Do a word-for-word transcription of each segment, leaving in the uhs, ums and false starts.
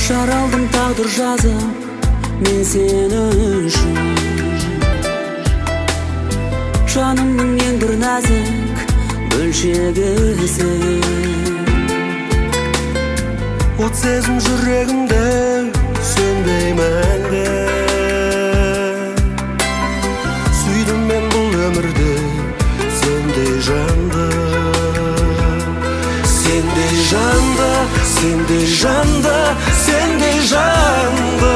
Жаралдым тағдыр жазып мен сені үшін. Жанымның ең бір нәзік бөлшегісің. От сезім жүрегімде сөнбей мәңгі. Сүйдім мен бұл өмірде сендей жанды. Сендей жанды, сендей жанды, сендей жанды.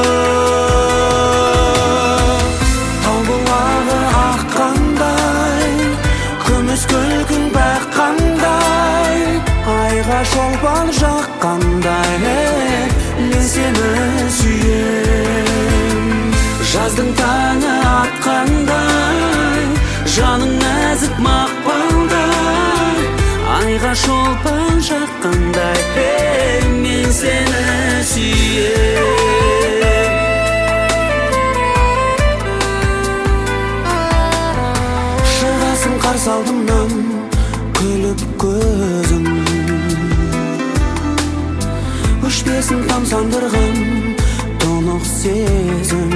Тау бұлағы аққандай, күміс күлкің баққандай, айға шолпан жаққандай, мен сені сүйем. Жаздың таңы атқандай, жаның нәзік мақпалдай, айға шолпан жаққандай, мен сені сүйем. Шығасың қарсы алдымнан күліп көзің, өшпесін тамсандырған тұнық сезім.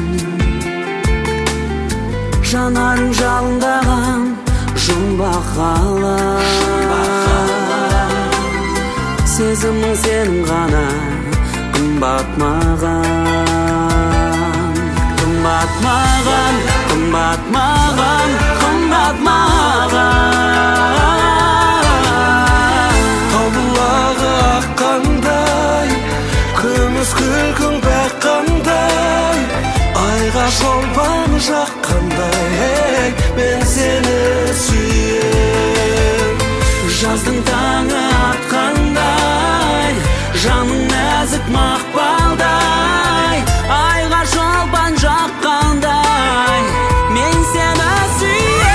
Жанарың жалындаған жұмбақ ғалам, сезімің сенің ғана қымбат маған. Қымбат маған, қымбат маған, қымбат маған. Тау бұлағы аққандай, күміс күлкің баққандай, айға шолпан жаққандай, мен сені сүйем. Жаздың таңы атқандай, жаның нәзік мақпалдай, айға шолпан жаққандай, мен сені сүйем.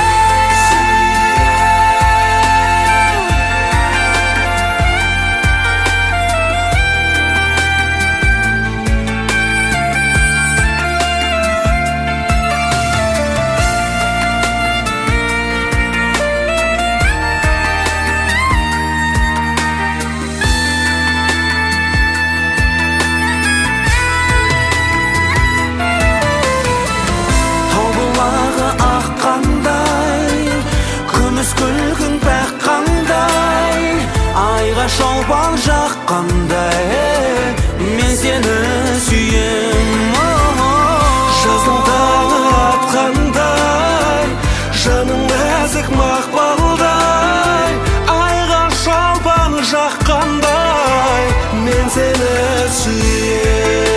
Күлкің баққандай, айға шолпан жаққандай, мен сені сүйем. Жаздың таңы атқандай, жаның нәзік мақпалдай, айға шолпан жаққандай, мен сені сүйем.